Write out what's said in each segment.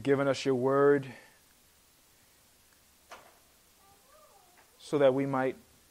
given us your word so that we might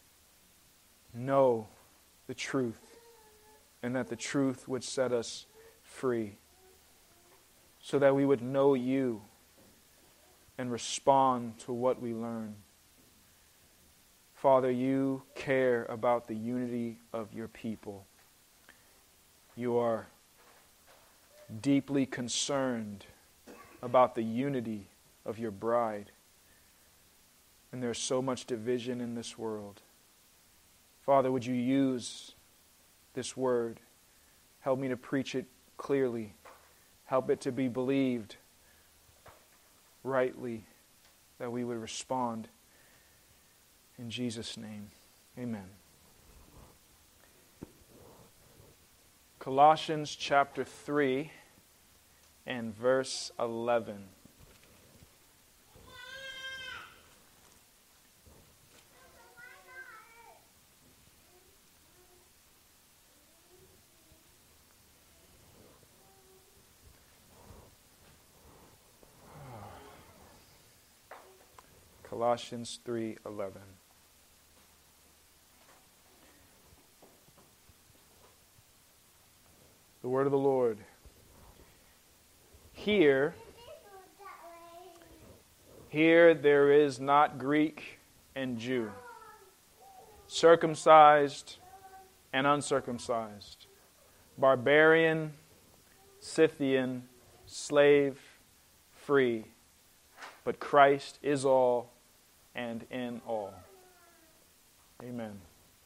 know the truth and that the truth would set us free, so that we would know you and respond to what we learn. Father, you care about the unity of your people. You are deeply concerned about the unity of your bride. And there's so much division in this world. Father, would you use this word? Help me to preach it clearly. Help it to be believed rightly, that we would respond. In Jesus' name, amen. Colossians chapter 3 and verse 11. Colossians 3:11. The word of the Lord. Here there is not Greek and Jew, circumcised and uncircumcised, barbarian, Scythian, slave, free, but Christ is all and in all. Amen.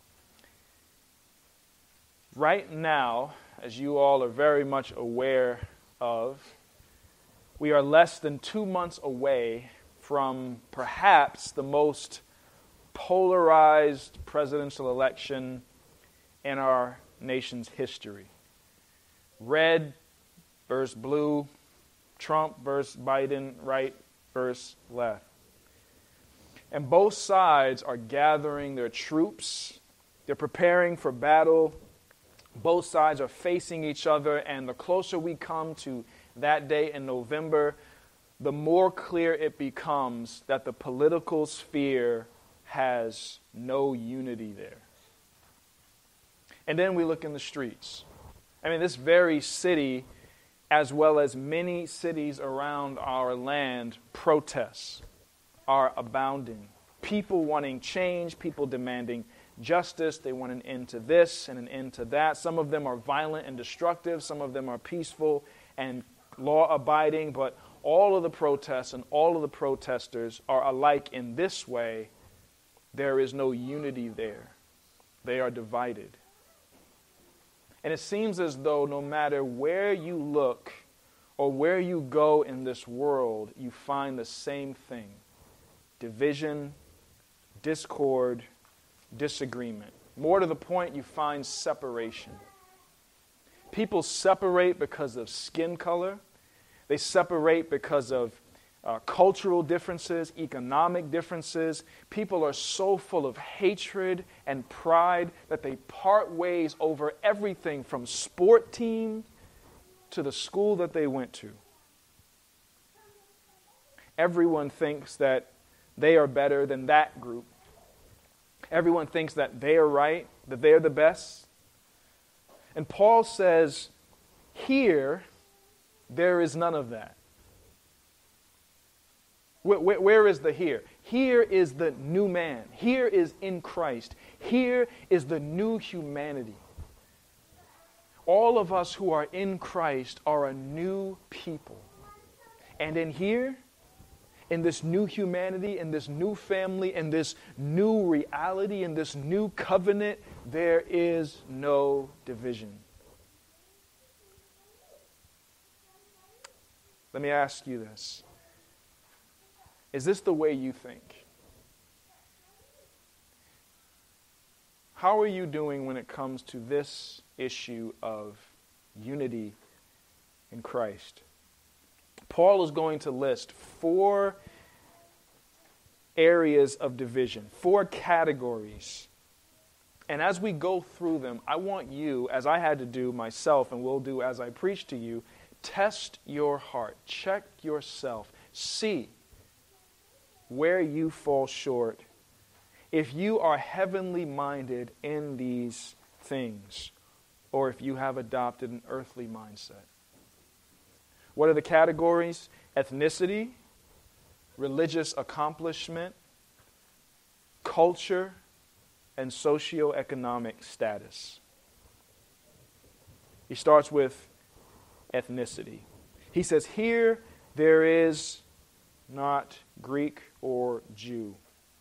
Right now, as you all are very much aware of, we are less than 2 months away from perhaps the most polarized presidential election in our nation's history. Red versus blue, Trump versus Biden, right versus left. And both sides are gathering their troops. They're preparing for battle. Both sides are facing each other, and the closer we come to that day in November, the more clear it becomes that the political sphere has no unity there. And then we look in the streets. I mean, this very city, as well as many cities around our land, protests are abounding. People wanting change, people demanding justice. They want an end to this and an end to that. Some of them are violent and destructive. Some of them are peaceful and law-abiding. But all of the protests and all of the protesters are alike in this way. There is no unity there. They are divided. And it seems as though no matter where you look or where you go in this world, you find the same thing. Division, discord, disagreement. More to the point, you find separation. People separate because of skin color. They separate because of cultural differences, economic differences. People are so full of hatred and pride that they part ways over everything from sport team to the school that they went to. Everyone thinks that they are better than that group. Everyone thinks that they are right, that they are the best. And Paul says, here, there is none of that. Where is the here? Here is the new man. Here is in Christ. Here is the new humanity. All of us who are in Christ are a new people. And in here, in this new humanity, in this new family, in this new reality, in this new covenant, there is no division. Let me ask you this. Is this the way you think? How are you doing when it comes to this issue of unity in Christ? Paul is going to list 4 areas of division, 4 categories. And as we go through them, I want you, as I had to do myself and will do as I preach to you, Test your heart. Check yourself. See where you fall short. If you are heavenly minded in these things, or if you have adopted an earthly mindset. What are the categories? Ethnicity, religious accomplishment, culture, and socioeconomic status. He starts with ethnicity. He says, here there is not Greek or Jew.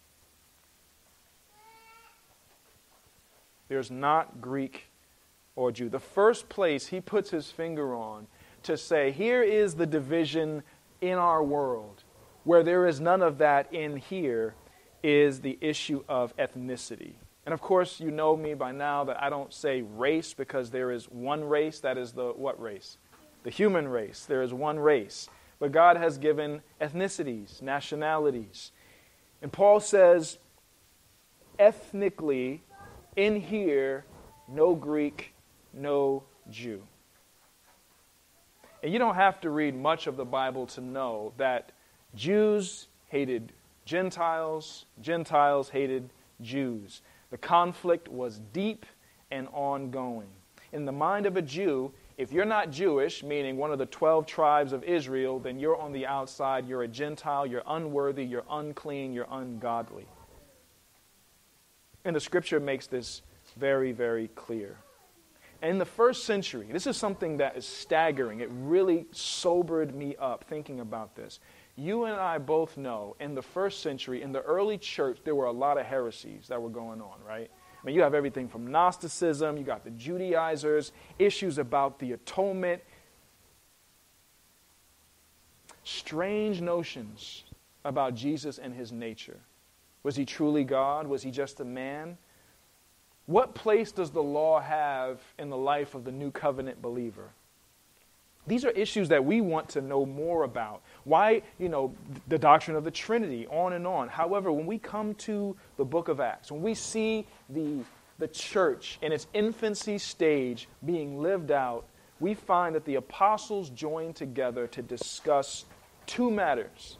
There's not Greek or Jew. The first place he puts his finger on to say, here is the division in our world, where there is none of that in here, is the issue of ethnicity. And of course, you know me by now that I don't say race, because there is one race. That is the what race? The human race. There is one race. But God has given ethnicities, nationalities. And Paul says, ethnically, in here, no Greek, no Jew. And you don't have to read much of the Bible to know that Jews hated Gentiles, Gentiles hated Jews. The conflict was deep and ongoing. In the mind of a Jew, if you're not Jewish, meaning one of the 12 tribes of Israel, then you're on the outside, you're a Gentile, you're unworthy, you're unclean, you're ungodly. And the Scripture makes this very, very clear. In the first century, this is something that is staggering. It really sobered me up thinking about this. You and I both know in the first century, in the early church, there were a lot of heresies that were going on, right? I mean, you have everything from Gnosticism, you got the Judaizers, issues about the atonement, strange notions about Jesus and his nature. Was he truly God? Was he just a man? What place does the law have in the life of the new covenant believer? These are issues that we want to know more about. Why, the doctrine of the Trinity, on and on. However, when we come to the book of Acts, when we see the church in its infancy stage being lived out, we find that the apostles joined together to discuss two matters.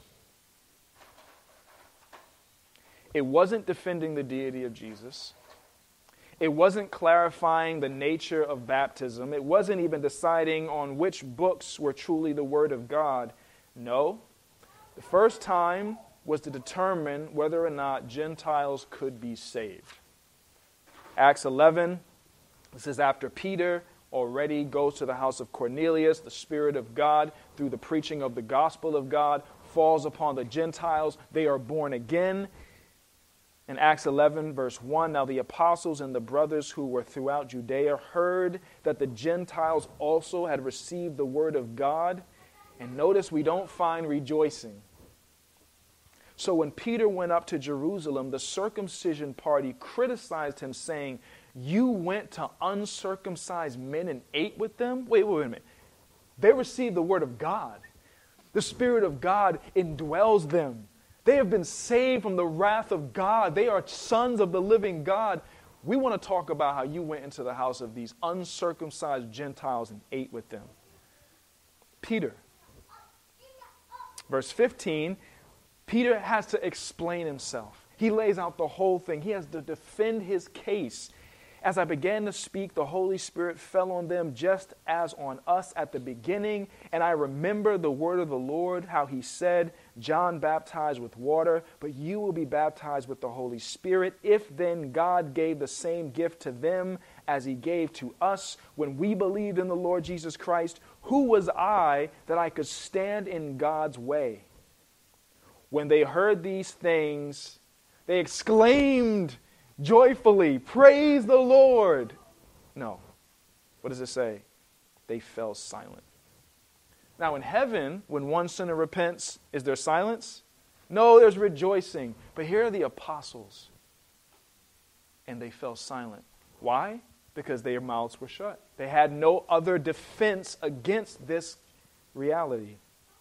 It wasn't defending the deity of Jesus. It wasn't clarifying the nature of baptism. It wasn't even deciding on which books were truly the Word of God. No. The first time was to determine whether or not Gentiles could be saved. Acts 11, this is after Peter already goes to the house of Cornelius. The Spirit of God, through the preaching of the gospel of God, falls upon the Gentiles. They are born again. In Acts 11, verse 1, now the apostles and the brothers who were throughout Judea heard that the Gentiles also had received the word of God. And notice we don't find rejoicing. So when Peter went up to Jerusalem, the circumcision party criticized him, saying, you went to uncircumcised men and ate with them? Wait a minute. They received the word of God. The Spirit of God indwells them. They have been saved from the wrath of God. They are sons of the living God. We want to talk about how you went into the house of these uncircumcised Gentiles and ate with them. Peter. Verse 15, Peter has to explain himself. He lays out the whole thing. He has to defend his case. As I began to speak, the Holy Spirit fell on them just as on us at the beginning. And I remember the word of the Lord, how he said, John baptized with water, but you will be baptized with the Holy Spirit. If then God gave the same gift to them as he gave to us when we believed in the Lord Jesus Christ, who was I that I could stand in God's way? When they heard these things, they exclaimed joyfully, praise the Lord. No. What does it say? They fell silent. Now in heaven, when one sinner repents, is there silence? No, there's rejoicing. But here are the apostles. And they fell silent. Why? Because their mouths were shut. They had no other defense against this reality.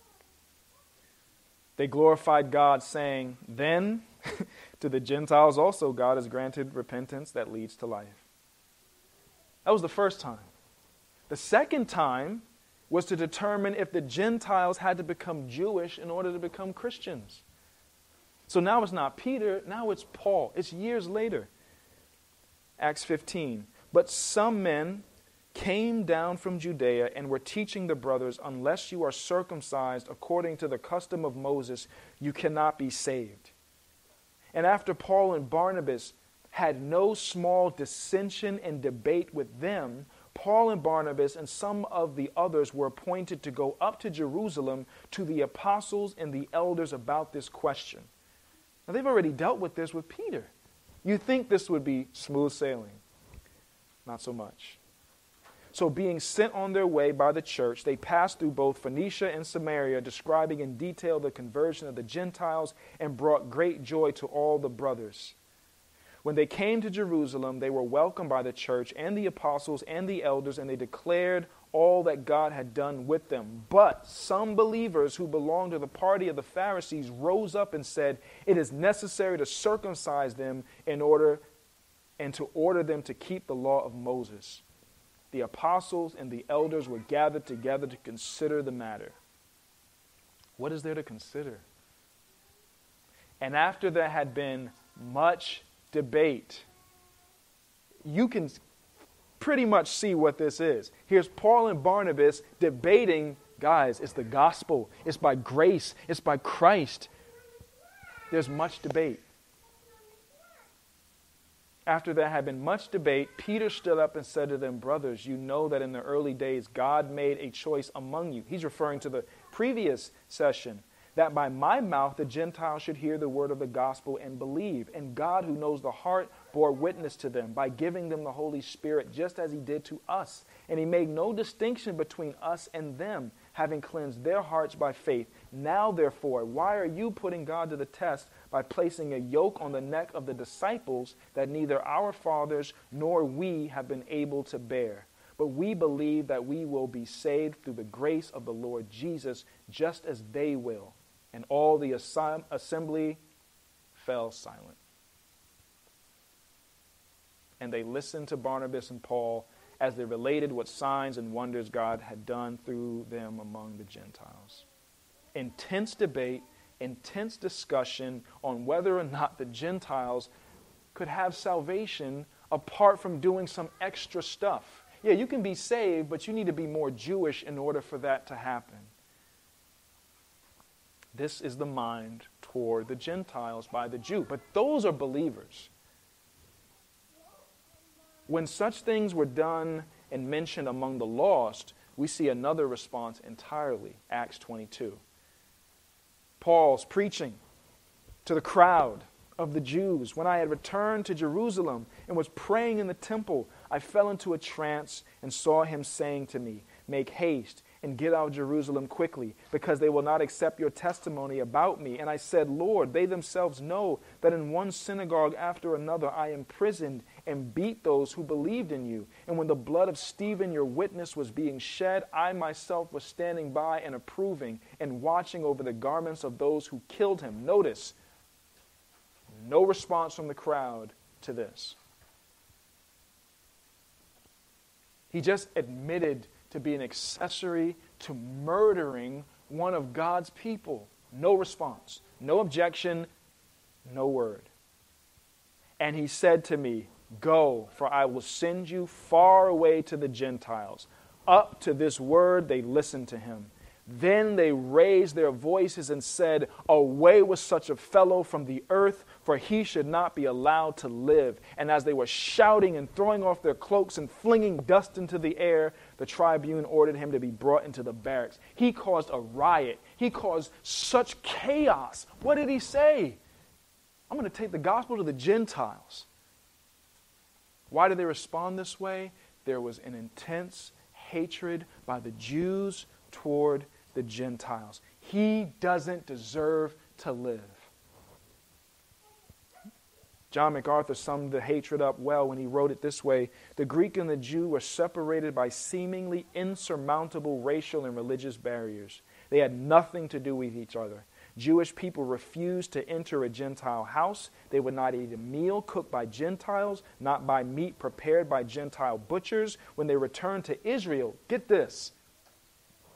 They glorified God, saying, then to the Gentiles also God has granted repentance that leads to life. That was the first time. The second time, was to determine if the Gentiles had to become Jewish in order to become Christians. So now it's not Peter, now it's Paul. It's years later. Acts 15. But some men came down from Judea and were teaching the brothers, unless you are circumcised according to the custom of Moses, you cannot be saved. And after Paul and Barnabas had no small dissension and debate with them, Paul and Barnabas and some of the others were appointed to go up to Jerusalem to the apostles and the elders about this question. Now they've already dealt with this with Peter. You think this would be smooth sailing. Not so much. So being sent on their way by the church, they passed through both Phoenicia and Samaria, describing in detail the conversion of the Gentiles, and brought great joy to all the brothers. When they came to Jerusalem, they were welcomed by the church and the apostles and the elders, and they declared all that God had done with them. But some believers who belonged to the party of the Pharisees rose up and said, it is necessary to circumcise them in order them to keep the law of Moses. The apostles and the elders were gathered together to consider the matter. What is there to consider? And after there had been much debate, you can pretty much see what this is. Here's Paul and Barnabas debating, guys, it's the gospel. It's by grace. It's by Christ. There's much debate. After there had been much debate, Peter stood up and said to them, brothers, you know that in the early days God made a choice among you. He's referring to the previous session, that by my mouth the Gentiles should hear the word of the gospel and believe. And God, who knows the heart, bore witness to them by giving them the Holy Spirit, just as he did to us. And he made no distinction between us and them, having cleansed their hearts by faith. Now, therefore, why are you putting God to the test by placing a yoke on the neck of the disciples that neither our fathers nor we have been able to bear? But we believe that we will be saved through the grace of the Lord Jesus, just as they will. And all the assembly fell silent. And they listened to Barnabas and Paul as they related what signs and wonders God had done through them among the Gentiles. Intense debate, intense discussion on whether or not the Gentiles could have salvation apart from doing some extra stuff. Yeah, you can be saved, but you need to be more Jewish in order for that to happen. This is the mind toward the Gentiles by the Jew. But those are believers. When such things were done and mentioned among the lost, we see another response entirely. Acts 22. Paul's preaching to the crowd of the Jews. When I had returned to Jerusalem and was praying in the temple, I fell into a trance and saw him saying to me, make haste and get out of Jerusalem quickly, because they will not accept your testimony about me. And I said, Lord, they themselves know that in one synagogue after another I imprisoned and beat those who believed in you. And when the blood of Stephen, your witness, was being shed, I myself was standing by and approving and watching over the garments of those who killed him. Notice, no response from the crowd to this. He just admitted to be an accessory to murdering one of God's people. No response, no objection, no word. And he said to me, go, for I will send you far away to the Gentiles. Up to this word they listened to him. Then they raised their voices and said, away with such a fellow from the earth, for he should not be allowed to live. And as they were shouting and throwing off their cloaks and flinging dust into the air, the tribune ordered him to be brought into the barracks. He caused a riot. He caused such chaos. What did he say? I'm going to take the gospel to the Gentiles. Why did they respond this way? There was an intense hatred by the Jews toward the Gentiles. He doesn't deserve to live. John MacArthur summed the hatred up well when he wrote it this way: the Greek and the Jew were separated by seemingly insurmountable racial and religious barriers. They had nothing to do with each other. Jewish people refused to enter a Gentile house. They would not eat a meal cooked by Gentiles, not buy meat prepared by Gentile butchers. When they returned to Israel, get this,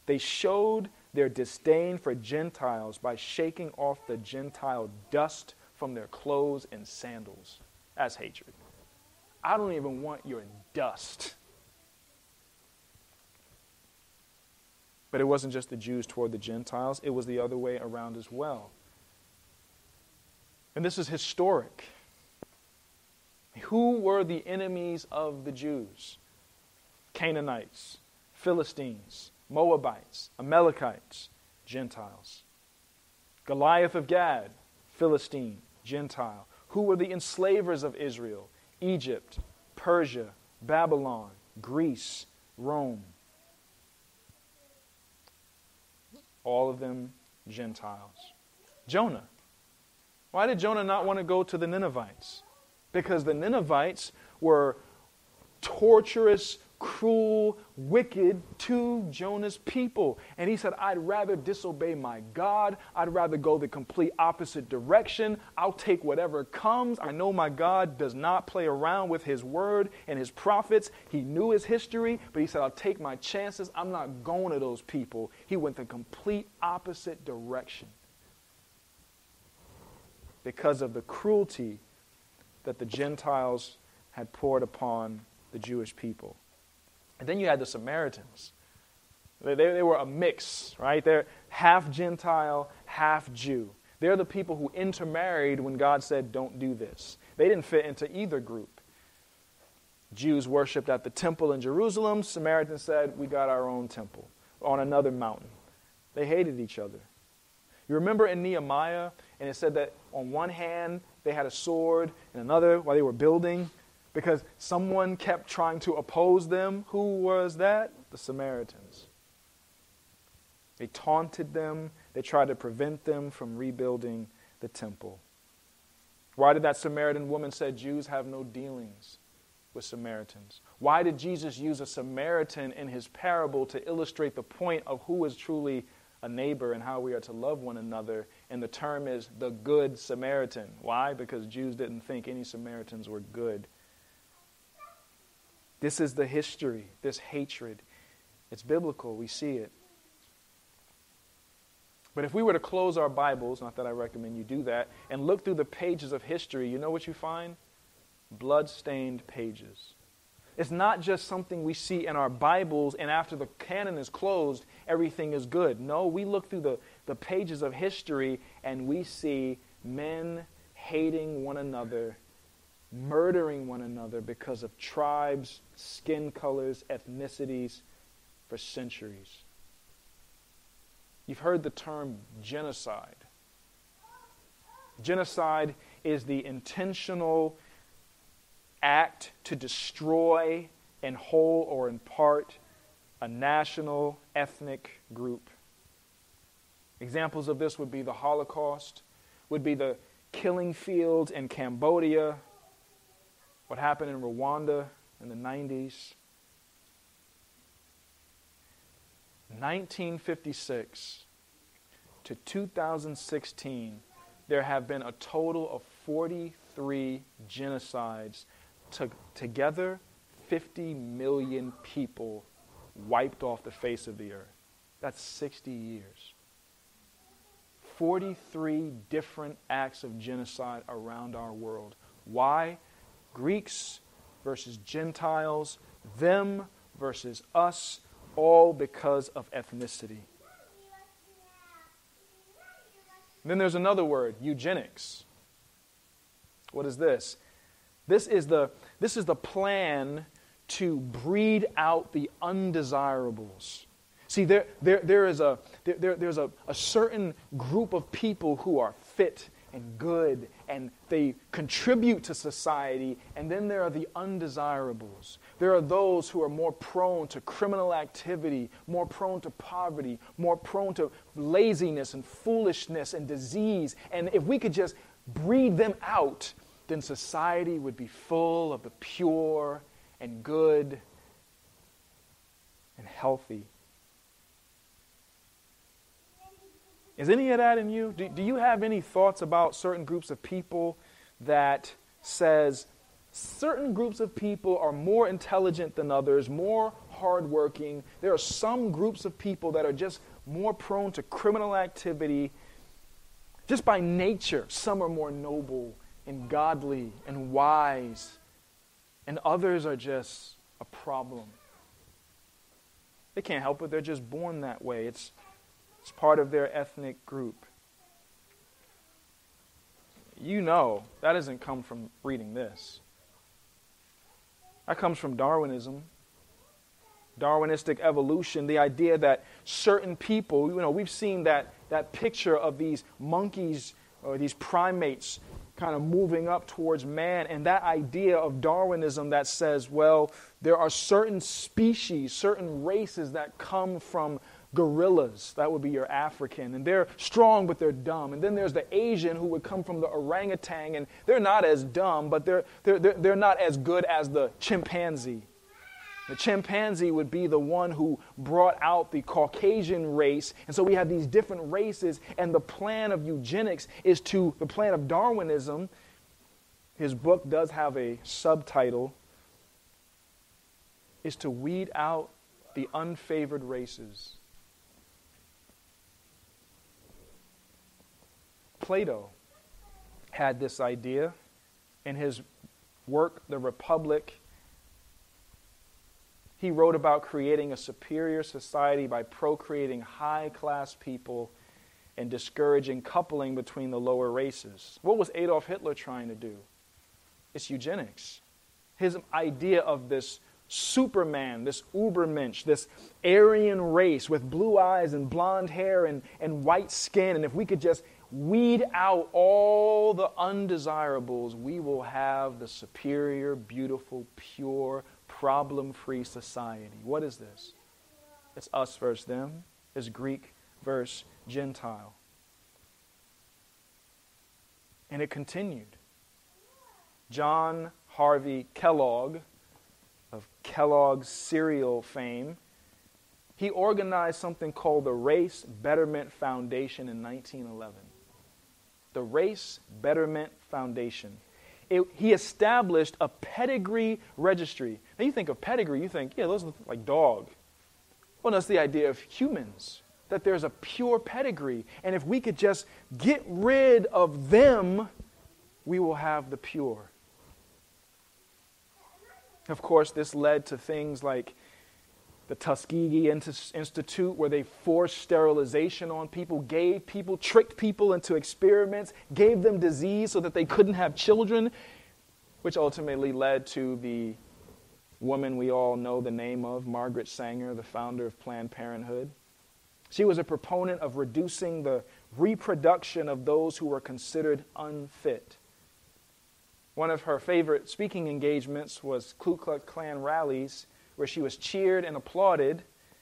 They showed their disdain for Gentiles by shaking off the Gentile dust from their clothes and sandals. That's hatred. I don't even want your dust. But it wasn't just the Jews toward the Gentiles, it was the other way around as well. And this is historic. Who were the enemies of the Jews? Canaanites, Philistines, Moabites, Amalekites, Gentiles. Goliath of Gad, Philistine, Gentile. Who were the enslavers of Israel? Egypt, Persia, Babylon, Greece, Rome. All of them Gentiles. Jonah. Why did Jonah not want to go to the Ninevites? Because the Ninevites were torturous, cruel, wicked to Jonah's people. And he said, I'd rather disobey my God. I'd rather go the complete opposite direction. I'll take whatever comes. I know my God does not play around with his word and his prophets. He knew his history, but he said, I'll take my chances. I'm not going to those people. He went the complete opposite direction because of the cruelty that the Gentiles had poured upon the Jewish people. And then you had the Samaritans. They were a mix, right? They're half Gentile, half Jew. They're the people who intermarried when God said, don't do this. They didn't fit into either group. Jews worshipped at the temple in Jerusalem. Samaritans said, we got our own temple on another mountain. They hated each other. You remember in Nehemiah, and it said that on one hand they had a sword, and another while they were building, because someone kept trying to oppose them. Who was that? The Samaritans. They taunted them. They tried to prevent them from rebuilding the temple. Why did that Samaritan woman say Jews have no dealings with Samaritans? Why did Jesus use a Samaritan in his parable to illustrate the point of who is truly a neighbor and how we are to love one another? And the term is the Good Samaritan. Why? Because Jews didn't think any Samaritans were good. This is the history, this hatred. It's biblical. We see it. But if we were to close our Bibles, not that I recommend you do that, and look through the pages of history, you know what you find? Blood-stained pages. It's not just something we see in our Bibles, and after the canon is closed, everything is good. No, we look through the pages of history, and we see men hating one another, murdering one another because of tribes, skin colors, ethnicities for centuries. You've heard the term genocide. Genocide is the intentional act to destroy in whole or in part a national ethnic group. Examples of this would be the Holocaust, would be the killing fields in Cambodia, what happened in Rwanda in the 90s. 1956 to 2016, there have been a total of 43 genocides. Together, 50 million people wiped off the face of the earth. That's 60 years. 43 different acts of genocide around our world. Why? Greeks versus Gentiles, them versus us, all because of ethnicity. Then there's another word, eugenics. What is this? This is the plan to breed out the undesirables. See, there's a certain group of people who are fit and good, and they contribute to society, and then there are the undesirables. There are those who are more prone to criminal activity, more prone to poverty, more prone to laziness and foolishness and disease. And if we could just breed them out, then society would be full of the pure and good and healthy. Is any of that in you? Do you have any thoughts about certain groups of people that says certain groups of people are more intelligent than others, more hardworking. There are some groups of people that are just more prone to criminal activity. Just by nature, some are more noble and godly and wise, and others are just a problem. They can't help it. They're just born that way. It's part of their ethnic group. You know, that doesn't come from reading this. That comes from Darwinism. Darwinistic evolution, the idea that certain people, we've seen that picture of these monkeys or these primates kind of moving up towards man, and that idea of Darwinism that says, well, there are certain species, certain races that come from gorillas. That would be your African, and they're strong but they're dumb. And then there's the Asian who would come from the orangutan, and they're not as dumb, but they're not as good as the chimpanzee. The chimpanzee would be the one who brought out the Caucasian race. And so we have these different races, and the plan of eugenics is the plan of Darwinism. His book does have a subtitle, is to weed out the unfavored races. Plato had this idea in his work, The Republic. He wrote about creating a superior society by procreating high-class people and discouraging coupling between the lower races. What was Adolf Hitler trying to do? It's eugenics. His idea of this Superman, this Ubermensch, this Aryan race with blue eyes and blonde hair and white skin, and if we could just weed out all the undesirables, we will have the superior, beautiful, pure, problem-free society. What is this? It's us versus them. It's Greek versus Gentile. And it continued. John Harvey Kellogg, of Kellogg's cereal fame, he organized something called the Race Betterment Foundation in 1911. The Race Betterment Foundation. He established a pedigree registry. Now you think of pedigree, you think, yeah, those look like dog. Well, that's the idea of humans, that there's a pure pedigree. And if we could just get rid of them, we will have the pure. Of course, this led to things like the Tuskegee Institute, where they forced sterilization on people, tricked people into experiments, gave them disease so that they couldn't have children, which ultimately led to the woman we all know the name of, Margaret Sanger, the founder of Planned Parenthood. She was a proponent of reducing the reproduction of those who were considered unfit. One of her favorite speaking engagements was Ku Klux Klan rallies, where she was cheered and applauded.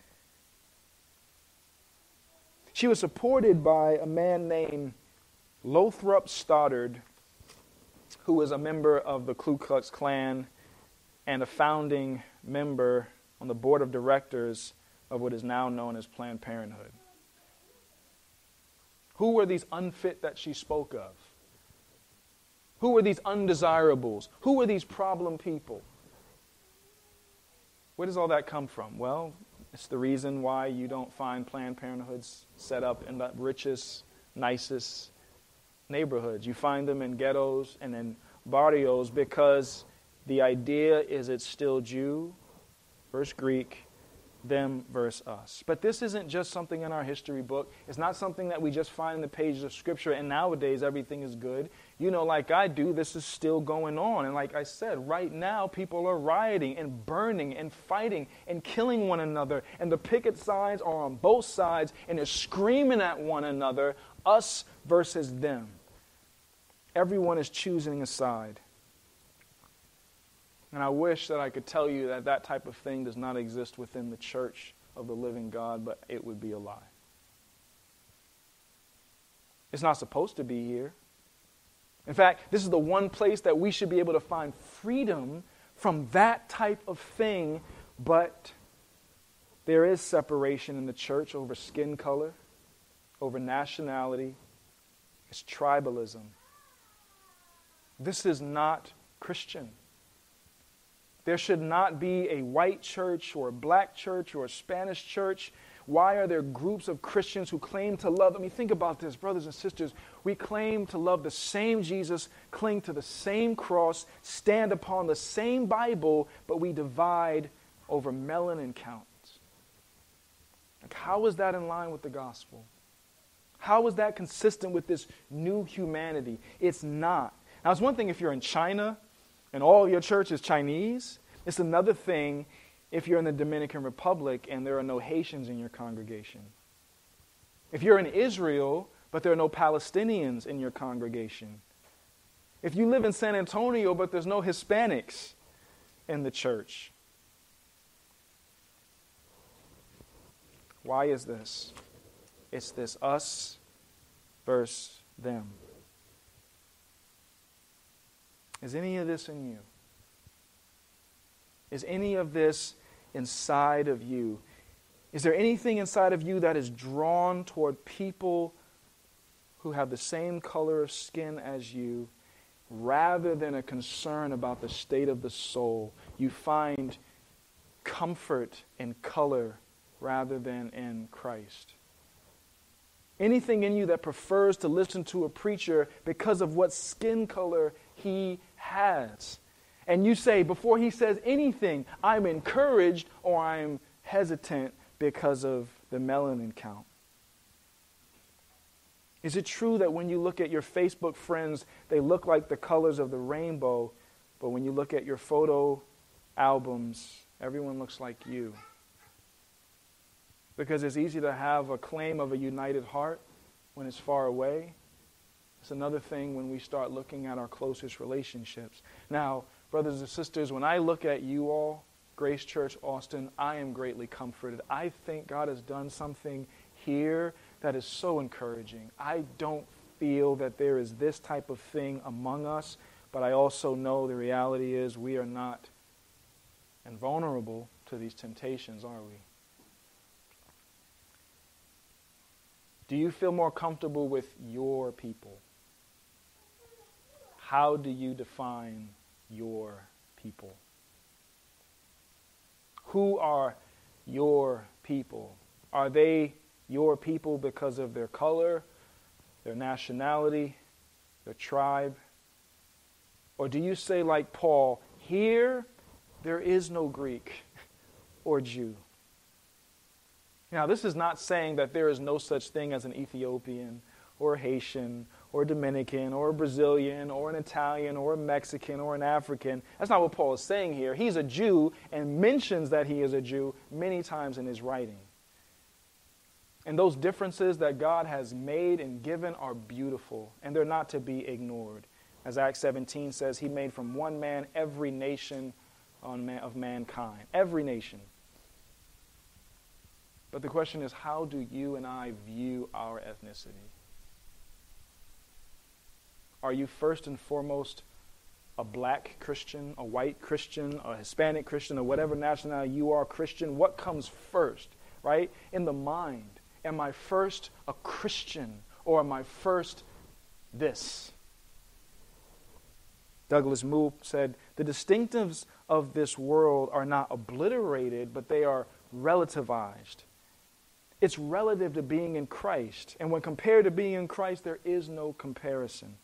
She was supported by a man named Lothrop Stoddard, who was a member of the Ku Klux Klan and a founding member on the board of directors of what is now known as Planned Parenthood. Who were these unfit that she spoke of? Who were these undesirables? Who were these problem people? Where does all that come from? Well, it's the reason why you don't find Planned Parenthoods set up in the richest, nicest neighborhoods. You find them in ghettos and in barrios because the idea is it's still Jew versus Greek, them versus us. But this isn't just something in our history book. It's not something that we just find in the pages of Scripture and nowadays everything is good. You know, like I do, this is still going on. And like I said, right now people are rioting and burning and fighting and killing one another. And the picket signs are on both sides and they're screaming at one another, us versus them. Everyone is choosing a side. And I wish that I could tell you that that type of thing does not exist within the church of the living God, but it would be a lie. It's not supposed to be here. In fact, this is the one place that we should be able to find freedom from that type of thing, but there is separation in the church over skin color, over nationality. It's tribalism. This is not Christian. There should not be a white church or a black church or a Spanish church. Why are there groups of Christians who claim to love? I mean, think about this, brothers and sisters. We claim to love the same Jesus, cling to the same cross, stand upon the same Bible, but we divide over melanin counts. Like, how is that in line with the gospel? How is that consistent with this new humanity? It's not. Now, it's one thing if you're in China and all your church is Chinese. It's another thing if you're in the Dominican Republic and there are no Haitians in your congregation. If you're in Israel, but there are no Palestinians in your congregation. If you live in San Antonio, but there's no Hispanics in the church. Why is this? It's this us versus them. Is any of this in you? Is any of this inside of you? Is there anything inside of you that is drawn toward people who have the same color of skin as you, rather than a concern about the state of the soul? You find comfort in color rather than in Christ. Anything in you that prefers to listen to a preacher because of what skin color he has. And you say, before he says anything, I'm encouraged or I'm hesitant because of the melanin count. Is it true that when you look at your Facebook friends, they look like the colors of the rainbow, but when you look at your photo albums, everyone looks like you? Because it's easy to have a claim of a united heart when it's far away. It's another thing when we start looking at our closest relationships. Now, brothers and sisters, when I look at you all, Grace Church Austin, I am greatly comforted. I think God has done something here that is so encouraging. I don't feel that there is this type of thing among us, but I also know the reality is we are not invulnerable to these temptations, are we? Do you feel more comfortable with your people? How do you define your people? Who are your people? Are they your people because of their color, their nationality, their tribe? Or do you say like Paul, here there is no Greek or Jew? Now, this is not saying that there is no such thing as an Ethiopian or a Haitian or a Dominican or a Brazilian or an Italian or a Mexican or an African. That's not what Paul is saying here. He's a Jew and mentions that he is a Jew many times in his writing. And those differences that God has made and given are beautiful, and they're not to be ignored. As Acts 17 says, he made from one man every nation of mankind. Every nation. But the question is, how do you and I view our ethnicity? Are you first and foremost a black Christian, a white Christian, a Hispanic Christian, or whatever nationality you are Christian? What comes first, right? In the mind, am I first a Christian or am I first this? Douglas Moo said, the distinctives of this world are not obliterated, but they are relativized. It's relative to being in Christ. And when compared to being in Christ, there is no comparison.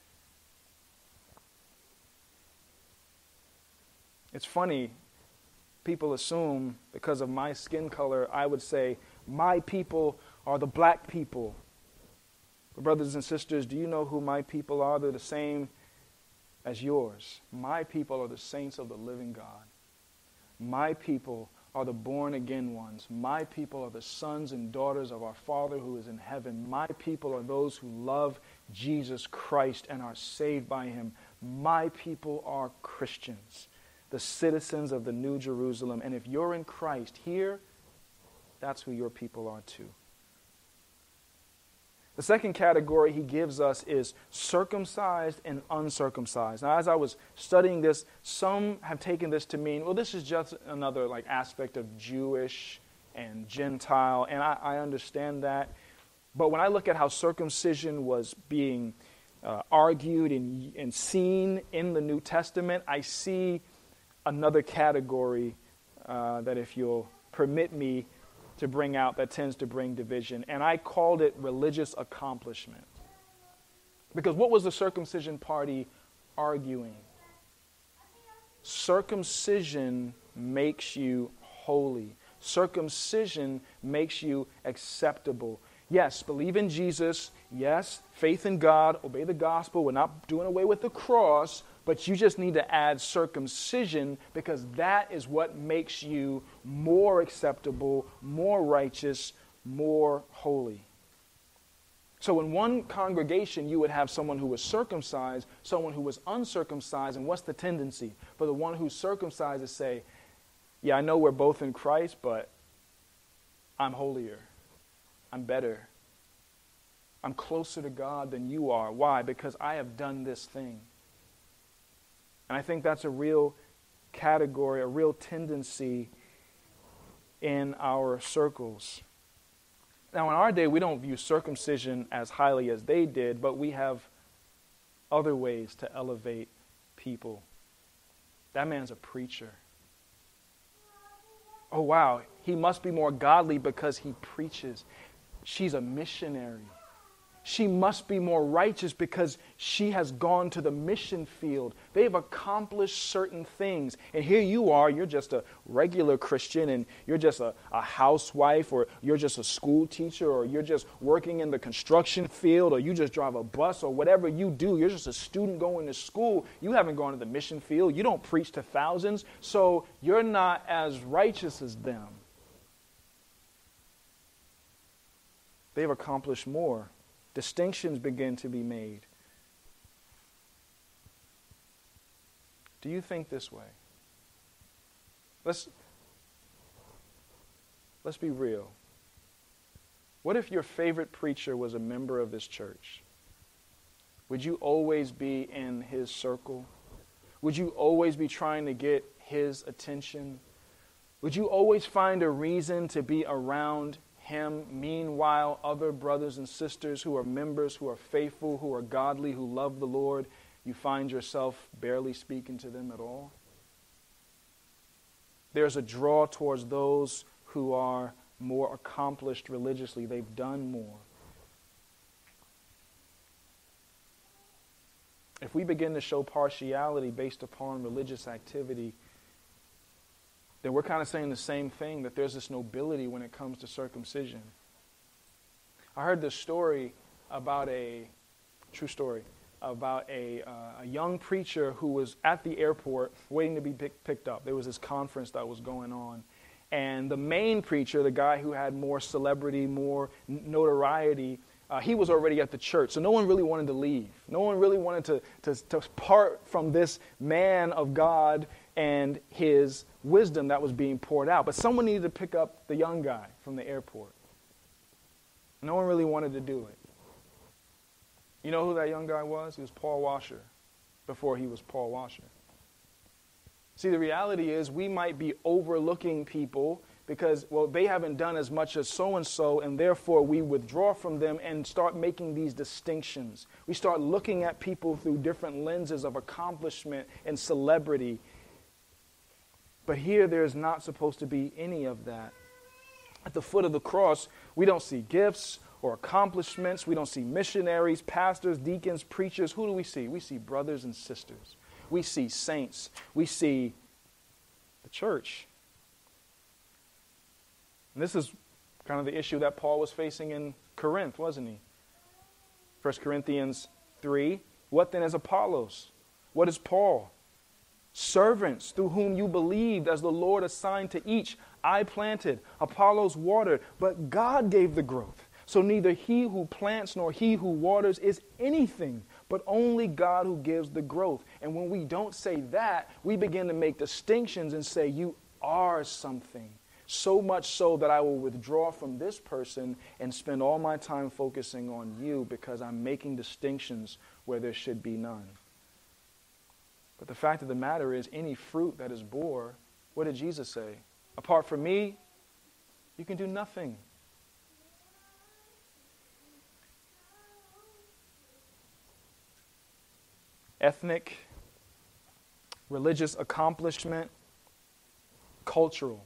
It's funny, people assume because of my skin color, I would say, my people are the black people. But brothers and sisters, do you know who my people are? They're the same as yours. My people are the saints of the living God. My people are the born-again ones. My people are the sons and daughters of our Father who is in heaven. My people are those who love Jesus Christ and are saved by him. My people are Christians, the citizens of the New Jerusalem. And if you're in Christ here, that's who your people are too. The second category he gives us is circumcised and uncircumcised. Now, as I was studying this, some have taken this to mean, well, this is just another aspect of Jewish and Gentile, and I understand that. But when I look at how circumcision was being argued and seen in the New Testament, I see another category that, if you'll permit me to bring out, that tends to bring division. And I called it religious accomplishment. Because what was the circumcision party arguing? Circumcision makes you holy. Circumcision makes you acceptable. Yes, believe in Jesus. Yes, faith in God. Obey the gospel. We're not doing away with the cross. But you just need to add circumcision, because that is what makes you more acceptable, more righteous, more holy. So in one congregation, you would have someone who was circumcised, someone who was uncircumcised. And what's the tendency? For the one who's circumcised to say, yeah, I know we're both in Christ, but I'm holier. I'm better. I'm closer to God than you are. Why? Because I have done this thing. And I think that's a real category, a real tendency in our circles. Now, in our day, we don't view circumcision as highly as they did, but we have other ways to elevate people. That man's a preacher. Oh, wow, he must be more godly because he preaches. She's a missionary. She must be more righteous because she has gone to the mission field. They've accomplished certain things. And here you are, you're just a regular Christian, and you're just a housewife, or you're just a school teacher, or you're just working in the construction field, or you just drive a bus, or whatever you do. You're just a student going to school. You haven't gone to the mission field. You don't preach to thousands. So you're not as righteous as them. They've accomplished more. Distinctions begin to be made. Do you think this way? Let's be real. What if your favorite preacher was a member of this church? Would you always be in his circle? Would you always be trying to get his attention? Would you always find a reason to be around him? Meanwhile, other brothers and sisters who are members, who are faithful, who are godly, who love the Lord, you find yourself barely speaking to them at all? There's a draw towards those who are more accomplished religiously. They've done more. If we begin to show partiality based upon religious activity, then we're kind of saying the same thing, that there's this nobility when it comes to circumcision. I heard this story about true story, about a young preacher who was at the airport waiting to be picked up. There was this conference that was going on. And the main preacher, the guy who had more celebrity, more notoriety, he was already at the church. So no one really wanted to leave. No one really wanted to part from this man of God and his wisdom that was being poured out. But someone needed to pick up the young guy from the airport. No one really wanted to do it. You know who that young guy was? He was Paul Washer, before he was Paul Washer. See, the reality is we might be overlooking people because, well, they haven't done as much as so-and-so, and therefore we withdraw from them and start making these distinctions. We start looking at people through different lenses of accomplishment and celebrity. But here there's not supposed to be any of that. At the foot of the cross, we don't see gifts or accomplishments. We don't see missionaries, pastors, deacons, preachers. Who do we see? We see brothers and sisters. We see saints. We see the church. And this is kind of the issue that Paul was facing in Corinth, wasn't he? 1 Corinthians 3, what then is Apollos? What is Paul? Servants through whom you believed, as the Lord assigned to each. I planted, Apollos watered, but God gave the growth. So neither he who plants nor he who waters is anything, but only God who gives the growth. And when we don't say that, we begin to make distinctions and say, you are something. So much so that I will withdraw from this person and spend all my time focusing on you because I'm making distinctions where there should be none. But the fact of the matter is, any fruit that is bore, what did Jesus say? Apart from me, you can do nothing. Ethnic, religious accomplishment cultural.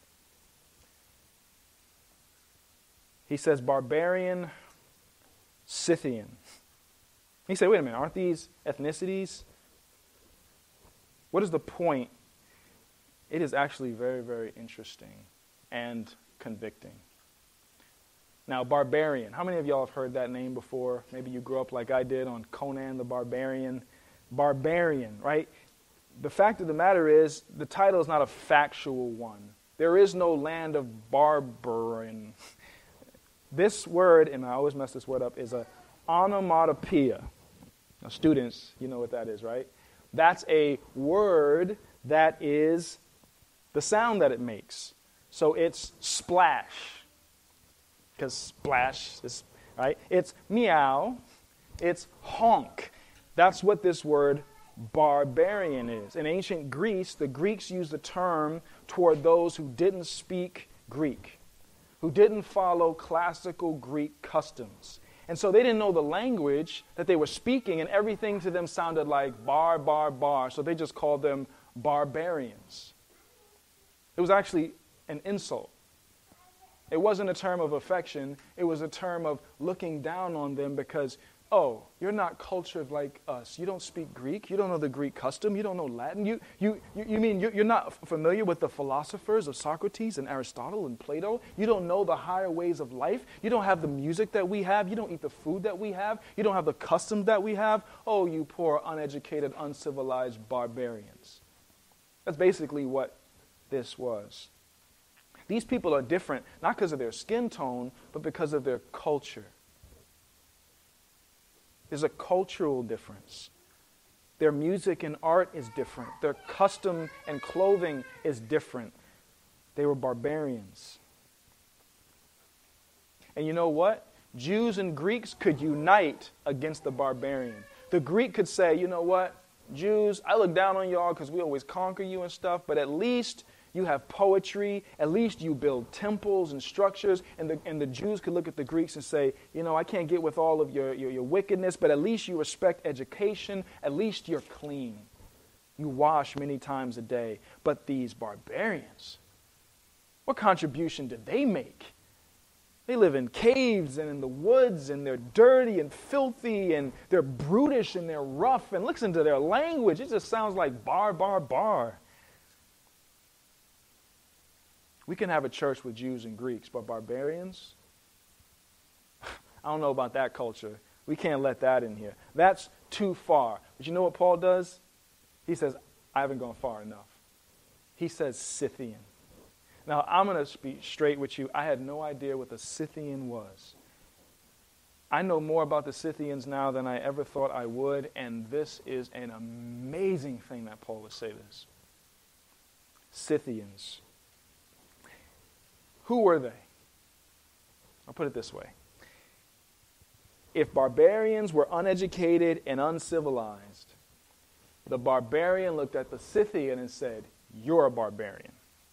He says barbarian, Scythian. He said, wait a minute, aren't these ethnicities? What is the point? It is actually very, very interesting and convicting. Now, barbarian. How many of y'all have heard that name before? Maybe you grew up like I did on Conan the Barbarian. Barbarian, right? The fact of the matter is, the title is not a factual one. There is no land of barbarin. This word, and I always mess this word up, is a onomatopoeia. Now, students, you know what that is, right? That's a word that is the sound that it makes. So it's splash, because splash is, right? It's meow, it's honk. That's what this word barbarian is. In ancient Greece, the Greeks used the term toward those who didn't speak Greek, who didn't follow classical Greek customs. And so they didn't know the language that they were speaking, and everything to them sounded like bar, bar, bar. So they just called them barbarians. It was actually an insult. It wasn't a term of affection. It was a term of looking down on them because, oh, you're not cultured like us. You don't speak Greek. You don't know the Greek custom. You don't know Latin. You mean you're not familiar with the philosophers of Socrates and Aristotle and Plato? You don't know the higher ways of life? You don't have the music that we have? You don't eat the food that we have? You don't have the customs that we have? Oh, you poor, uneducated, uncivilized barbarians. That's basically what this was. These people are different, not because of their skin tone, but because of their culture. There's a cultural difference. Their music and art is different. Their custom and clothing is different. They were barbarians. And you know what? Jews and Greeks could unite against the barbarian. The Greek could say, you know what? Jews, I look down on y'all because we always conquer you and stuff, but at least you have poetry, at least you build temples and structures, and the Jews could look at the Greeks and say, you know, I can't get with all of your wickedness, but at least you respect education, at least you're clean. You wash many times a day. But these barbarians, what contribution did they make? They live in caves and in the woods, and they're dirty and filthy, and they're brutish and they're rough, and listen to their language. It just sounds like bar, bar, bar. We can have a church with Jews and Greeks, but barbarians? I don't know about that culture. We can't let that in here. That's too far. But you know what Paul does? He says, I haven't gone far enough. He says Scythian. Now, I'm going to be straight with you. I had no idea what the Scythian was. I know more about the Scythians now than I ever thought I would, and this is an amazing thing that Paul would say this. Scythians. Who were they? I'll put it this way. If barbarians were uneducated and uncivilized, the barbarian looked at the Scythian and said, you're a barbarian.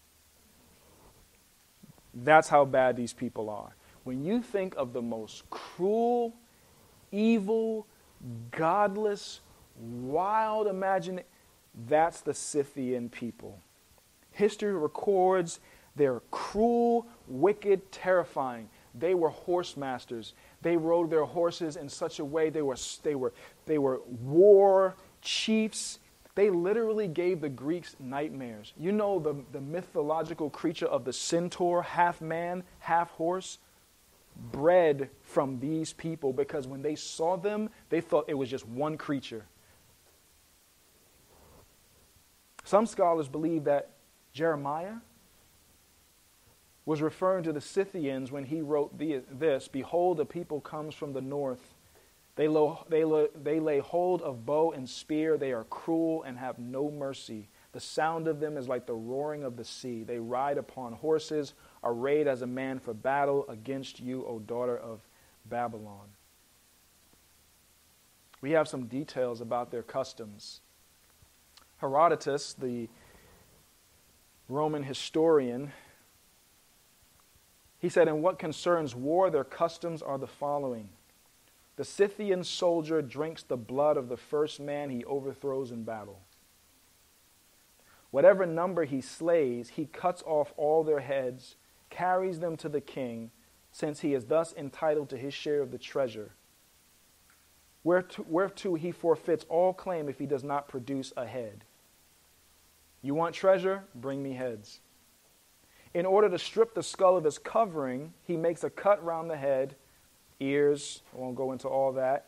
That's how bad these people are. When you think of the most cruel, evil, godless, wild imagination, that's the Scythian people. History records they're cruel, wicked, terrifying. They were horse masters. They rode their horses in such a way they were war chiefs. They literally gave the Greeks nightmares. You know the mythological creature of the centaur, half man, half horse, bred from these people because when they saw them, they thought it was just one creature. Some scholars believe that Jeremiah was referring to the Scythians when he wrote this, behold, a people comes from the north. They lay hold of bow and spear. They are cruel and have no mercy. The sound of them is like the roaring of the sea. They ride upon horses, arrayed as a man for battle against you, O daughter of Babylon. We have some details about their customs. Herodotus, the Roman historian, he said, in what concerns war, their customs are the following. The Scythian soldier drinks the blood of the first man he overthrows in battle. Whatever number he slays, he cuts off all their heads, carries them to the king, since he is thus entitled to his share of the treasure, whereto he forfeits all claim if he does not produce a head. You want treasure? Bring me heads. In order to strip the skull of its covering, he makes a cut round the head, ears, I won't go into all that.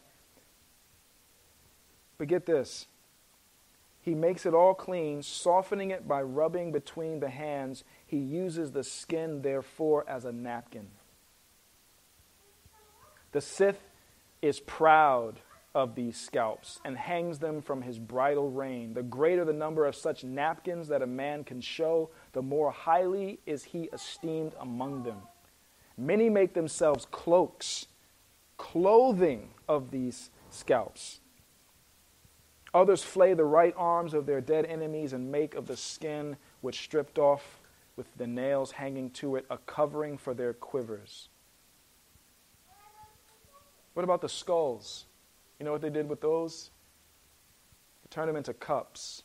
But get this. He makes it all clean, softening it by rubbing between the hands. He uses the skin, therefore, as a napkin. The Sith is proud of these scalps and hangs them from his bridle rein. The greater the number of such napkins that a man can show, the more highly is he esteemed among them. Many make themselves cloaks, clothing of these scalps. Others flay the right arms of their dead enemies and make of the skin which stripped off with the nails hanging to it a covering for their quivers. What about the skulls? You know what they did with those? They turned them into cups.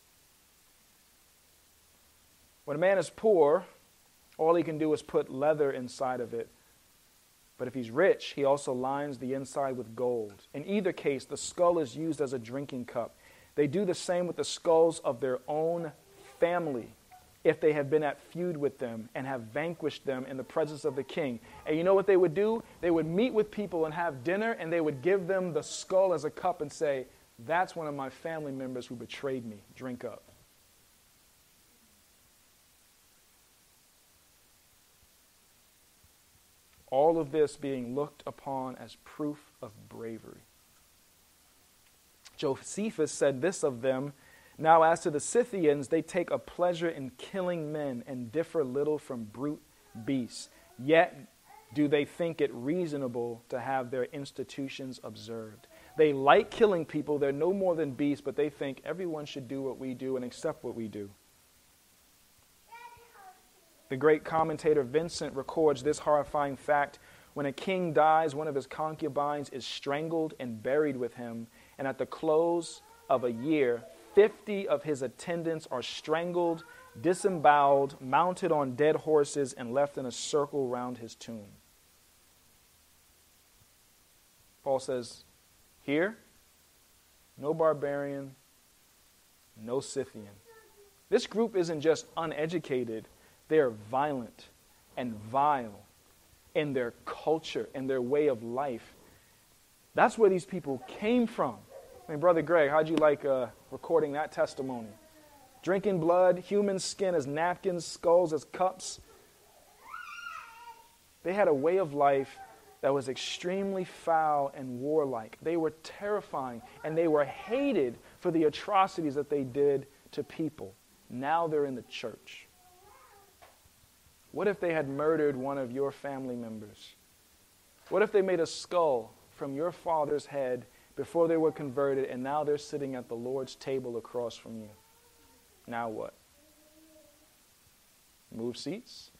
When a man is poor, all he can do is put leather inside of it. But if he's rich, he also lines the inside with gold. In either case, the skull is used as a drinking cup. They do the same with the skulls of their own family if they have been at feud with them and have vanquished them in the presence of the king. And you know what they would do? They would meet with people and have dinner, and they would give them the skull as a cup and say, "That's one of my family members who betrayed me. Drink up." All of this being looked upon as proof of bravery. Josephus said this of them, "Now as to the Scythians, they take a pleasure in killing men and differ little from brute beasts. Yet do they think it reasonable to have their institutions observed." They like killing people. They're no more than beasts, but they think everyone should do what we do and accept what we do. The great commentator Vincent records this horrifying fact. When a king dies, one of his concubines is strangled and buried with him, and at the close of a year, 50 of his attendants are strangled, disemboweled, mounted on dead horses, and left in a circle round his tomb. Paul says, here, no barbarian, no Scythian. This group isn't just uneducated, they're violent and vile in their culture and their way of life. That's where these people came from. I mean, Brother Greg, how'd you like recording that testimony? Drinking blood, human skin as napkins, skulls as cups. They had a way of life that was extremely foul and warlike. They were terrifying, and they were hated for the atrocities that they did to people. Now they're in the church. What if they had murdered one of your family members? What if they made a skull from your father's head before they were converted, and now they're sitting at the Lord's table across from you? Now what? Move seats?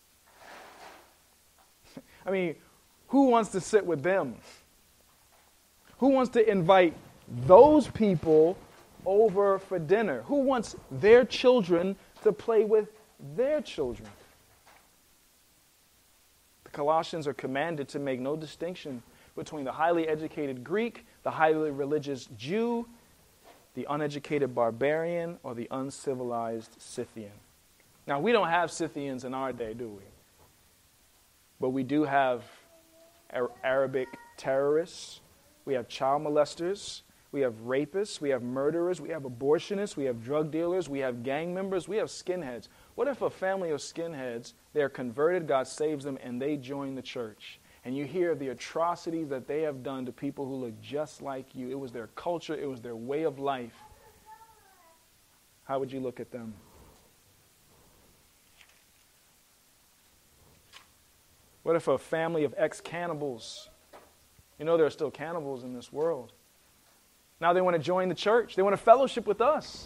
I mean, who wants to sit with them? Who wants to invite those people over for dinner? Who wants their children to play with their children? The Colossians are commanded to make no distinction between the highly educated Greek, the highly religious Jew, the uneducated barbarian, or the uncivilized Scythian. Now, we don't have Scythians in our day, do we? But we do have Arabic terrorists, we have child molesters, we have rapists, we have murderers, we have abortionists, we have drug dealers, we have gang members, we have skinheads. What if a family of skinheads, they're converted, God saves them, and they join the church? And you hear the atrocities that they have done to people who look just like you. It was their culture, it was their way of life. How would you look at them? What if a family of ex-cannibals, you know there are still cannibals in this world, now they want to join the church, they want to fellowship with us?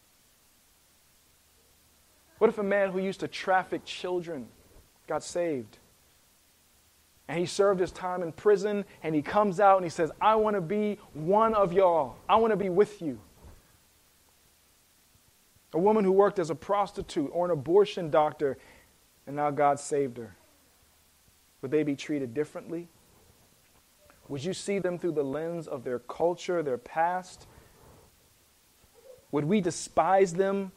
What if a man who used to traffic children got saved? And he served his time in prison, and he comes out and he says, I want to be one of y'all. I want to be with you. A woman who worked as a prostitute or an abortion doctor, and now God saved her. Would they be treated differently? Would you see them through the lens of their culture, their past? Would we despise them?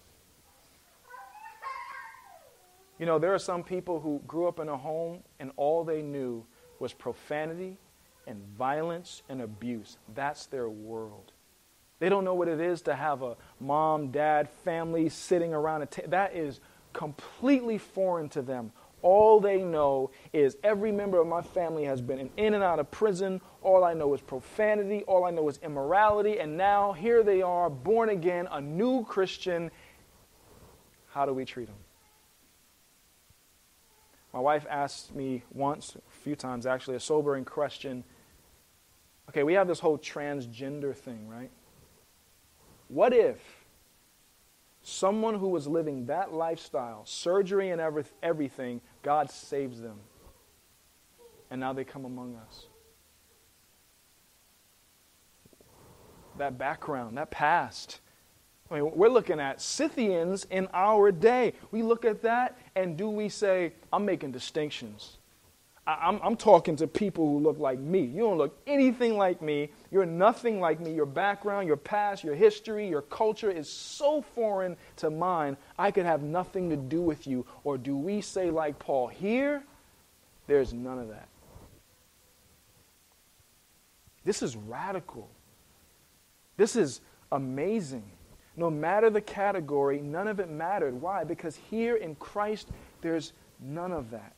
You know, there are some people who grew up in a home and all they knew was profanity and violence and abuse. That's their world. They don't know what it is to have a mom, dad, family sitting around a table. That is completely foreign to them. All they know is every member of my family has been in and out of prison. All I know is profanity. All I know is immorality. And now here they are, born again, a new Christian. How do we treat them? My wife asked me once, a few times actually, a sobering question. Okay, we have this whole transgender thing, right? What if someone who was living that lifestyle, surgery and everything, God saves them, and now they come among us? That background, that past. I mean, we're looking at Scythians in our day. We look at that, and do we say, I'm making distinctions? I'm talking to people who look like me. You don't look anything like me. You're nothing like me. Your background, your past, your history, your culture is so foreign to mine, I could have nothing to do with you. Or do we say like Paul, here, there's none of that. This is radical. This is amazing. No matter the category, none of it mattered. Why? Because here in Christ, there's none of that.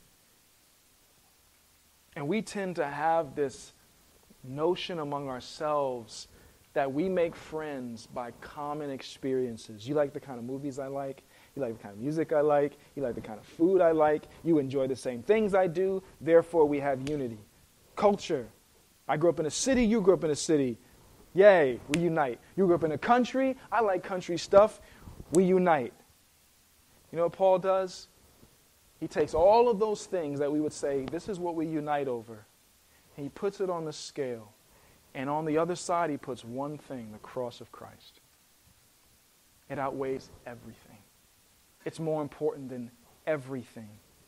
And we tend to have this notion among ourselves that we make friends by common experiences. You like the kind of movies I like. You like the kind of music I like. You like the kind of food I like. You enjoy the same things I do. Therefore, we have unity. Culture. I grew up in a city. You grew up in a city. Yay, we unite. You grew up in a country. I like country stuff. We unite. You know what Paul does? He takes all of those things that we would say, this is what we unite over, and he puts it on the scale. And on the other side, he puts one thing, the cross of Christ. It outweighs everything. It's more important than everything.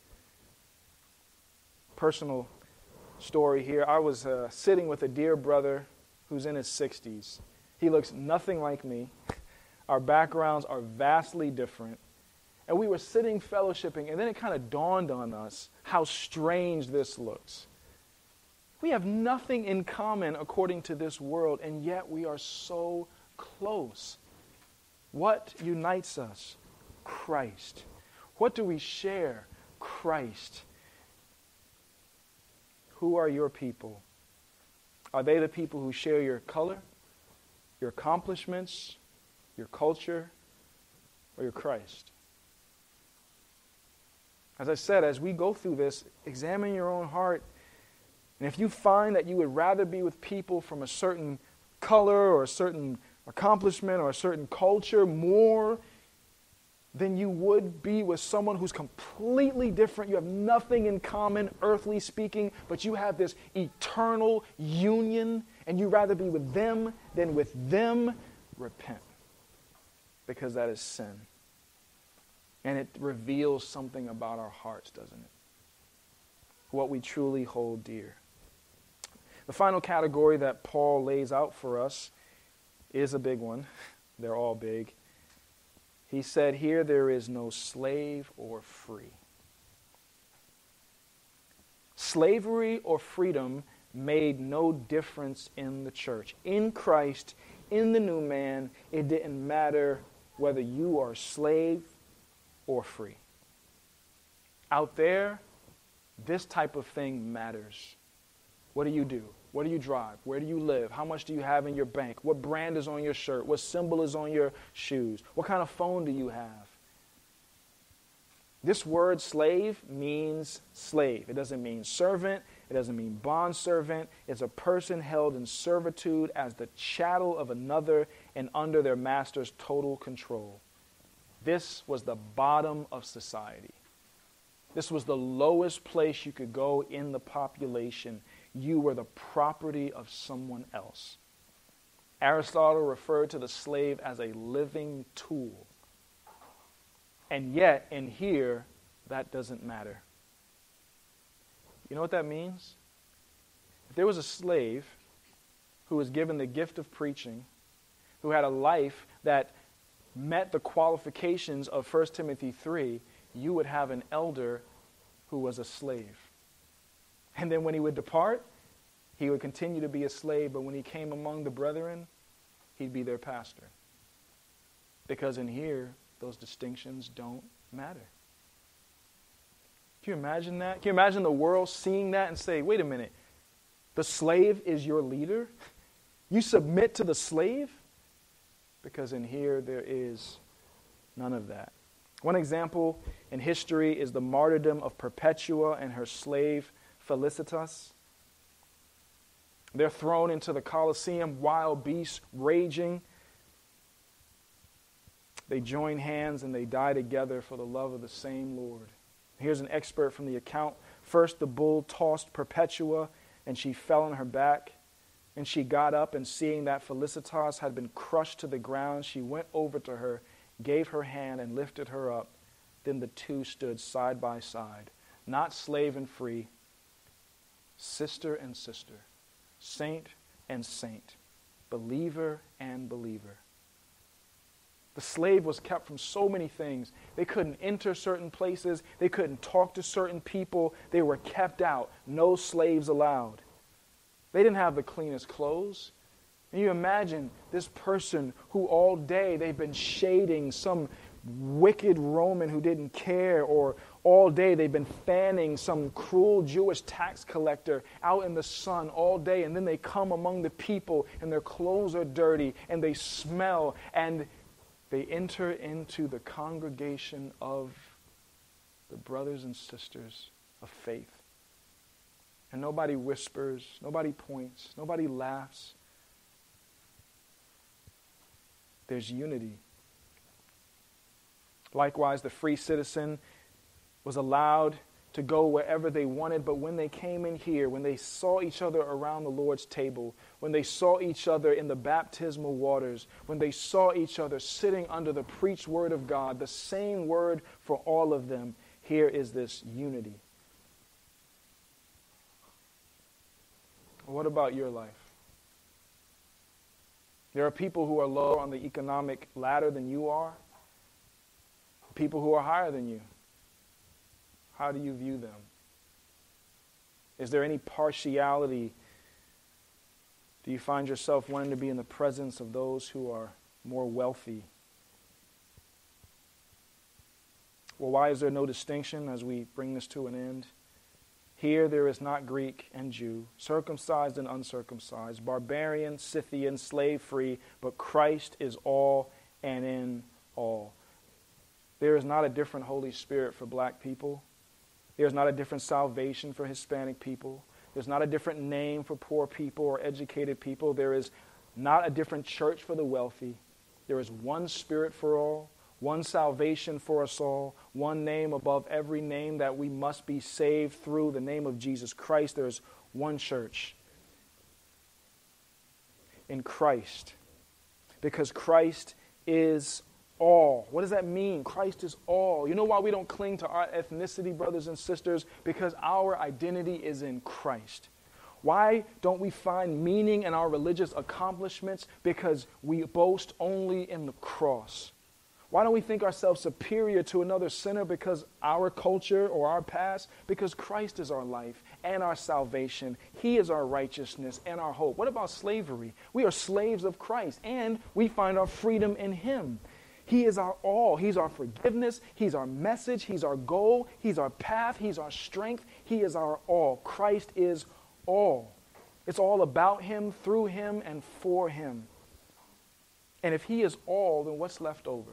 Personal story here. I was sitting with a dear brother who's in his 60s. He looks nothing like me. Our backgrounds are vastly different. And we were sitting fellowshipping, and then it kind of dawned on us how strange this looks. We have nothing in common according to this world, and yet we are so close. What unites us? Christ. What do we share? Christ. Who are your people? Are they the people who share your color, your accomplishments, your culture, or your Christ? As I said, as we go through this, examine your own heart. And if you find that you would rather be with people from a certain color or a certain accomplishment or a certain culture more than you would be with someone who's completely different, you have nothing in common, earthly speaking, but you have this eternal union, and you'd rather be with them than with them, repent. Because that is sin. And it reveals something about our hearts, doesn't it? What we truly hold dear. The final category that Paul lays out for us is a big one. They're all big. He said, here there is no slave or free. Slavery or freedom made no difference in the church. In Christ, in the new man, it didn't matter whether you are slave or free. Out there, this type of thing matters. What do you do? What do you drive? Where do you live? How much do you have in your bank? What brand is on your shirt? What symbol is on your shoes? What kind of phone do you have? This word slave means slave. It doesn't mean servant. It doesn't mean bondservant. It's a person held in servitude as the chattel of another and under their master's total control. This was the bottom of society. This was the lowest place you could go in the population. You were the property of someone else. Aristotle referred to the slave as a living tool. And yet, in here, that doesn't matter. You know what that means? If there was a slave who was given the gift of preaching, who had a life that met the qualifications of 1 Timothy 3, you would have an elder who was a slave. And then when he would depart, he would continue to be a slave, but when he came among the brethren, he'd be their pastor. Because in here, those distinctions don't matter. Can you imagine that? Can you imagine the world seeing that and say, wait a minute, the slave is your leader? You submit to the slave? Because in here, there is none of that. One example in history is the martyrdom of Perpetua and her slave Felicitas. They're thrown into the Colosseum, wild beasts raging. They join hands and they die together for the love of the same Lord. Here's an excerpt from the account. First, the bull tossed Perpetua, and she fell on her back. And she got up, and seeing that Felicitas had been crushed to the ground, she went over to her, gave her hand, and lifted her up. Then the two stood side by side, not slave and free, sister and sister, saint and saint, believer and believer. The slave was kept from so many things. They couldn't enter certain places. They couldn't talk to certain people. They were kept out. No slaves allowed. They didn't have the cleanest clothes. And you imagine this person who all day they've been shading some wicked Roman who didn't care, or all day they've been fanning some cruel Jewish tax collector out in the sun all day, and then they come among the people and their clothes are dirty and they smell, and they enter into the congregation of the brothers and sisters of faith. And nobody whispers, nobody points, nobody laughs. There's unity. Likewise, the free citizen was allowed to go wherever they wanted, but when they came in here, when they saw each other around the Lord's table, when they saw each other in the baptismal waters, when they saw each other sitting under the preached word of God, the same word for all of them, here is this unity. What about your life? There are people who are lower on the economic ladder than you are, people who are higher than you. How do you view them? Is there any partiality? Do you find yourself wanting to be in the presence of those who are more wealthy? Well, why is there no distinction as we bring this to an end? Here there is not Greek and Jew, circumcised and uncircumcised, barbarian, Scythian, slave-free, but Christ is all and in all. There is not a different Holy Spirit for black people. There's not a different salvation for Hispanic people. There's not a different name for poor people or educated people. There is not a different church for the wealthy. There is one Spirit for all, one salvation for us all, one name above every name, that we must be saved through the name of Jesus Christ. There is one church in Christ, because Christ is all. What does that mean? Christ is all. You know why we don't cling to our ethnicity, brothers and sisters? Because our identity is in Christ. Why don't we find meaning in our religious accomplishments? Because we boast only in the cross. Why don't we think ourselves superior to another sinner because our culture or our past? Because Christ is our life and our salvation. He is our righteousness and our hope. What about slavery? We are slaves of Christ, and we find our freedom in Him. He is our all. He's our forgiveness. He's our message. He's our goal. He's our path. He's our strength. He is our all. Christ is all. It's all about Him, through Him, and for Him. And if He is all, then what's left over?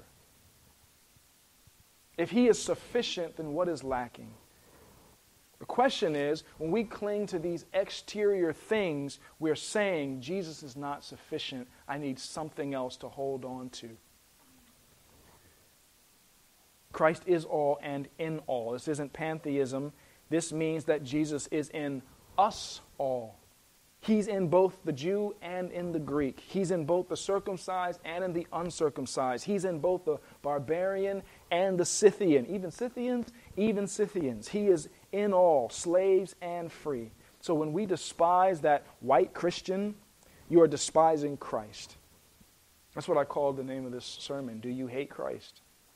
If He is sufficient, then what is lacking? The question is, when we cling to these exterior things, we're saying, Jesus is not sufficient. I need something else to hold on to. Christ is all and in all. This isn't pantheism. This means that Jesus is in us all. He's in both the Jew and in the Greek. He's in both the circumcised and in the uncircumcised. He's in both the barbarian and the Scythian. Even Scythians. He is in all, slaves and free. So when we despise that white Christian, you are despising Christ. That's what I called the name of this sermon. Do you hate Christ?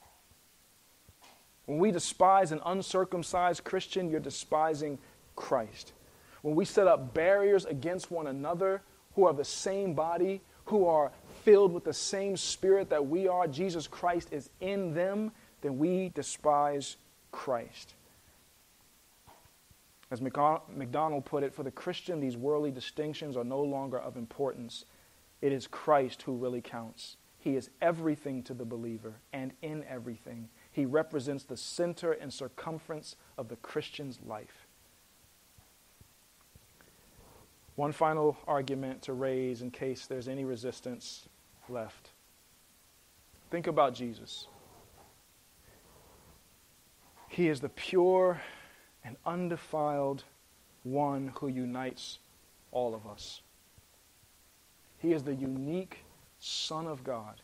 When we despise an uncircumcised Christian, you're despising Christ. When we set up barriers against one another who are the same body, who are filled with the same spirit that we are, Jesus Christ is in them, then we despise Christ. As MacDonald put it, for the Christian, these worldly distinctions are no longer of importance. It is Christ who really counts. He is everything to the believer and in everything. He represents the center and circumference of the Christian's life. One final argument to raise in case there's any resistance left. Think about Jesus. He is the pure and undefiled one who unites all of us. He is the unique Son of God.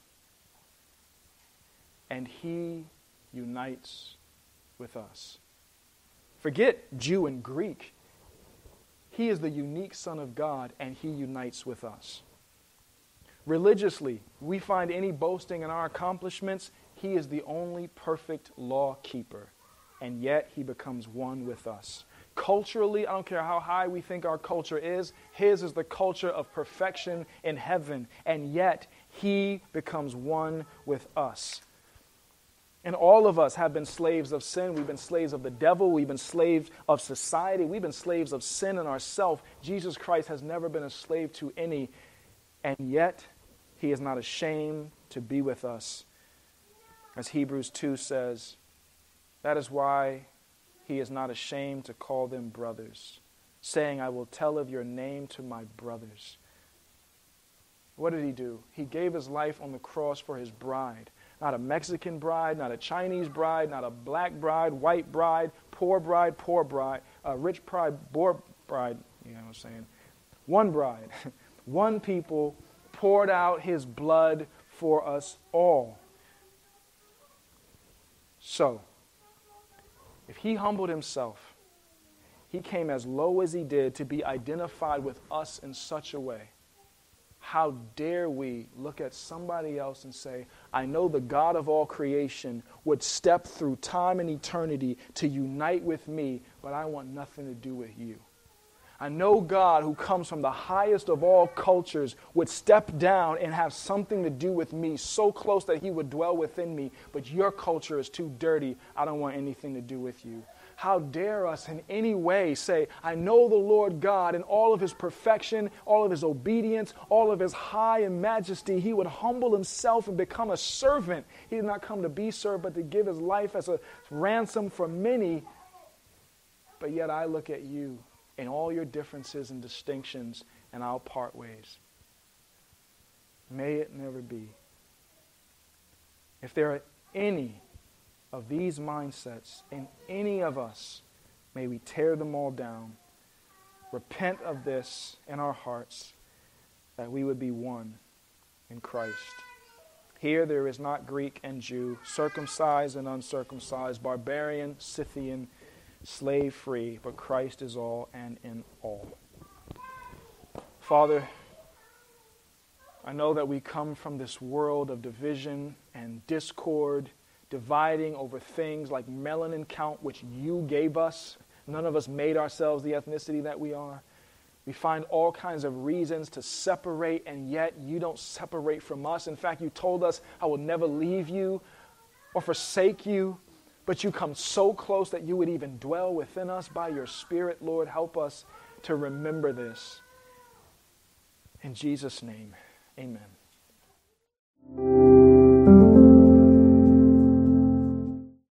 And He unites with us. Forget Jew and Greek. He is the unique Son of God, and He unites with us. Religiously, we find any boasting in our accomplishments. He is the only perfect law keeper, and yet He becomes one with us. Culturally, I don't care how high we think our culture is, His is the culture of perfection in heaven, and yet He becomes one with us. And all of us have been slaves of sin. We've been slaves of the devil. We've been slaves of society. We've been slaves of sin and ourselves. Jesus Christ has never been a slave to any, and yet He is not ashamed to be with us. As Hebrews 2 says, that is why He is not ashamed to call them brothers, saying, I will tell of your name to my brothers. What did He do? He gave His life on the cross for His bride. Not a Mexican bride, not a Chinese bride, not a black bride, white bride, poor bride, rich bride, poor bride, you know what I'm saying? One bride, one people poured out His blood for us all. So, if He humbled Himself, He came as low as He did to be identified with us in such a way. How dare we look at somebody else and say, I know the God of all creation would step through time and eternity to unite with me, but I want nothing to do with you. I know God who comes from the highest of all cultures would step down and have something to do with me so close that He would dwell within me, but your culture is too dirty. I don't want anything to do with you. How dare us in any way say, I know the Lord God in all of His perfection, all of His obedience, all of His high and majesty. He would humble Himself and become a servant. He did not come to be served, but to give His life as a ransom for many. But yet I look at you in all your differences and distinctions, and I'll part ways. May it never be. If there are any of these mindsets in any of us, may we tear them all down. Repent of this in our hearts, that we would be one in Christ. Here there is not Greek and Jew, circumcised and uncircumcised, barbarian, Scythian, slave free, but Christ is all and in all. Father, I know that we come from this world of division and discord, dividing over things like melanin count, which you gave us. None of us made ourselves the ethnicity that we are. We find all kinds of reasons to separate, and yet you don't separate from us. In fact, you told us, I will never leave you or forsake you, but you come so close that you would even dwell within us by your Spirit. Lord, help us to remember this. In Jesus' name, amen.